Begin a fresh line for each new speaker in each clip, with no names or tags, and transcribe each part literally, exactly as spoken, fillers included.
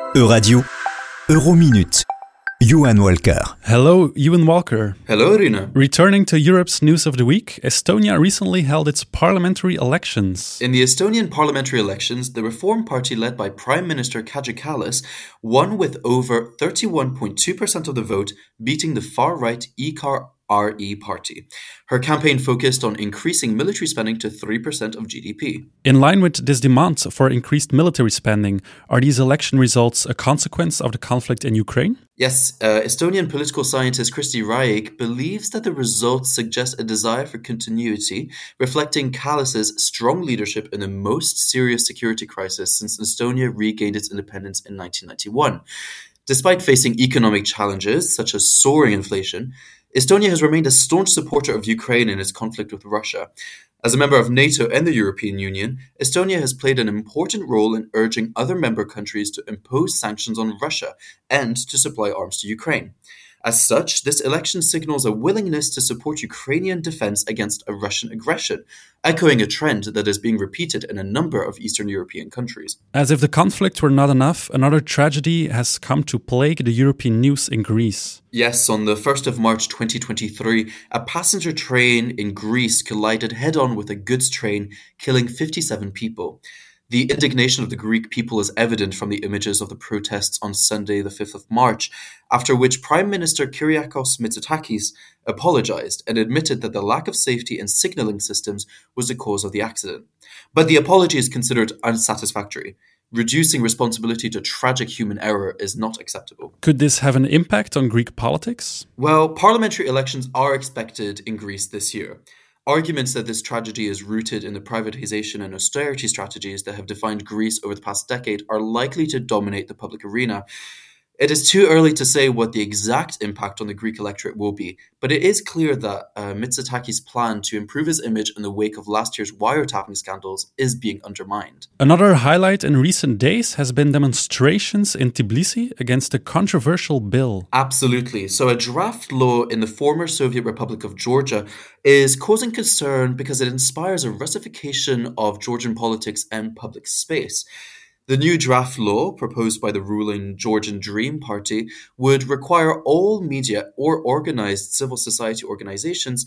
Euradio, Eurominute. Johan Walker.
Hello, Ewan Walker.
Hello, Rina.
Returning to Europe's news of the week, Estonia recently held its parliamentary elections.
In the Estonian parliamentary elections, the Reform Party led by Prime Minister Kaja Kallas won with over thirty-one point two percent of the vote, beating the far-right E C A R R E party. Her campaign focused on increasing military spending to three percent of G D P.
In line with this demand for increased military spending, are these election results a consequence of the conflict in Ukraine?
Yes, uh, Estonian political scientist Kristi Raik believes that the results suggest a desire for continuity, reflecting Kallas's strong leadership in the most serious security crisis since Estonia regained its independence in nineteen ninety-one. Despite facing economic challenges, such as soaring inflation, Estonia has remained a staunch supporter of Ukraine in its conflict with Russia. As a member of NATO and the European Union, Estonia has played an important role in urging other member countries to impose sanctions on Russia and to supply arms to Ukraine. As such, this election signals a willingness to support Ukrainian defense against a Russian aggression, echoing a trend that is being repeated in a number of Eastern European countries.
As if the conflict were not enough, another tragedy has come to plague the European news in Greece.
Yes, on the first of March twenty twenty-three, a passenger train in Greece collided head-on with a goods train, killing fifty-seven people. The indignation of the Greek people is evident from the images of the protests on Sunday, the fifth of March, after which Prime Minister Kyriakos Mitsotakis apologized and admitted that the lack of safety in signaling systems was the cause of the accident. But the apology is considered unsatisfactory. Reducing responsibility to tragic human error is not acceptable.
Could this have an impact on Greek politics?
Well, parliamentary elections are expected in Greece this year. Arguments that this tragedy is rooted in the privatization and austerity strategies that have defined Greece over the past decade are likely to dominate the public arena. It is too early to say what the exact impact on the Greek electorate will be, but it is clear that uh, Mitsotakis' plan to improve his image in the wake of last year's wiretapping scandals is being undermined.
Another highlight in recent days has been demonstrations in Tbilisi against a controversial bill.
Absolutely. So a draft law in the former Soviet Republic of Georgia is causing concern because it inspires a Russification of Georgian politics and public space. The new draft law, proposed by the ruling Georgian Dream Party, would require all media or organized civil society organizations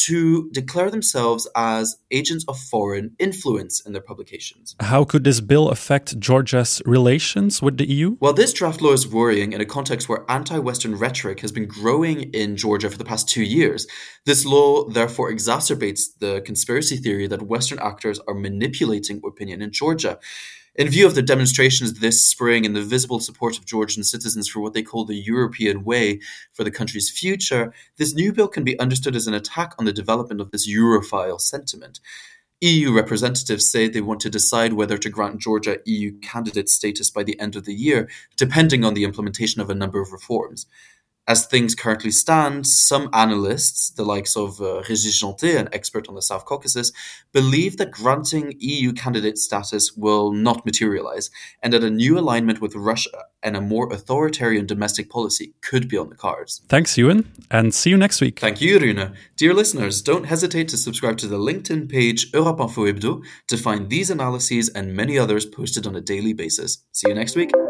to declare themselves as agents of foreign influence in their publications.
How could this bill affect Georgia's relations with the E U?
Well, this draft law is worrying in a context where anti-Western rhetoric has been growing in Georgia for the past two years. This law therefore exacerbates the conspiracy theory that Western actors are manipulating opinion in Georgia. In view of the demonstrations this spring and the visible support of Georgian citizens for what they call the European way for the country's future, this new bill can be understood as an attack on the development of this Europhile sentiment. E U representatives say they want to decide whether to grant Georgia E U candidate status by the end of the year, depending on the implementation of a number of reforms. As things currently stand, some analysts, the likes of uh, Régis Janté, an expert on the South Caucasus, believe that granting E U candidate status will not materialize and that a new alignment with Russia and a more authoritarian domestic policy could be on the cards.
Thanks, Ewan, and see you next week.
Thank you, Rune. Dear listeners, don't hesitate to subscribe to the LinkedIn page Europe Info Hebdo to find these analyses and many others posted on a daily basis. See you next week.